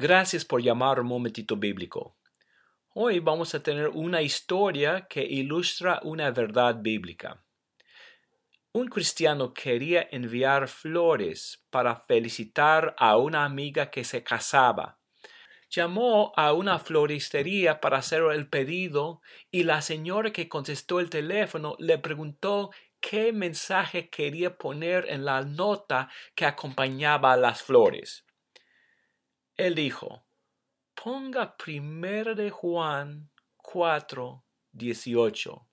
Gracias por llamar a un momentito bíblico. Hoy vamos a tener una historia que ilustra una verdad bíblica. Un cristiano quería enviar flores para felicitar a una amiga que se casaba. Llamó a una floristería para hacer el pedido y la señora que contestó el teléfono le preguntó qué mensaje quería poner en la nota que acompañaba a las flores. Él dijo: ponga 1 de Juan 4:18.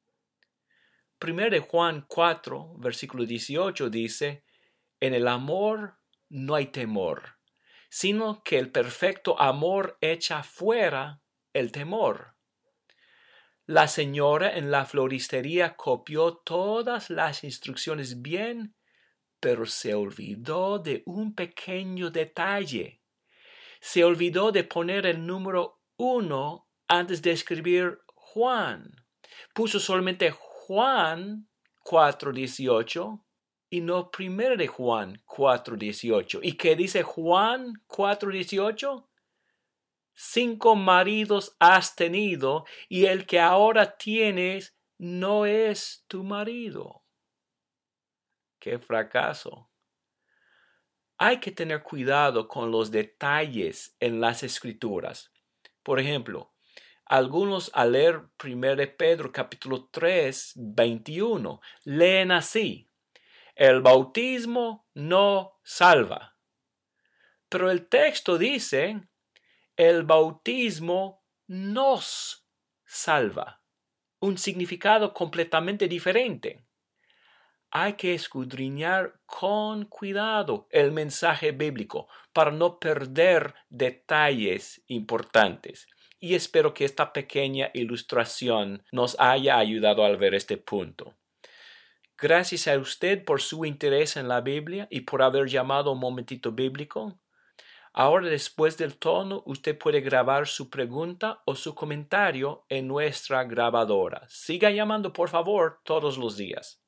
1 de Juan 4, versículo 18 dice: en el amor no hay temor, sino que el perfecto amor echa fuera el temor. La señora en la floristería copió todas las instrucciones bien, pero se olvidó de un pequeño detalle. Se olvidó de poner el número 1 antes de escribir Juan. Puso solamente Juan 4:18 y no 1 de Juan 4:18. ¿Y qué dice Juan 4:18? 5 maridos has tenido y el que ahora tienes no es tu marido. ¡Qué fracaso! Hay que tener cuidado con los detalles en las escrituras. Por ejemplo, algunos al leer 1 de Pedro capítulo 3, 21, leen así: el bautismo no salva. Pero el texto dice: el bautismo nos salva. Un significado completamente diferente. Hay que escudriñar con cuidado el mensaje bíblico para no perder detalles importantes. Y espero que esta pequeña ilustración nos haya ayudado al ver este punto. Gracias a usted por su interés en la Biblia y por haber llamado un momentito bíblico. Ahora, después del tono, usted puede grabar su pregunta o su comentario en nuestra grabadora. Siga llamando, por favor, todos los días.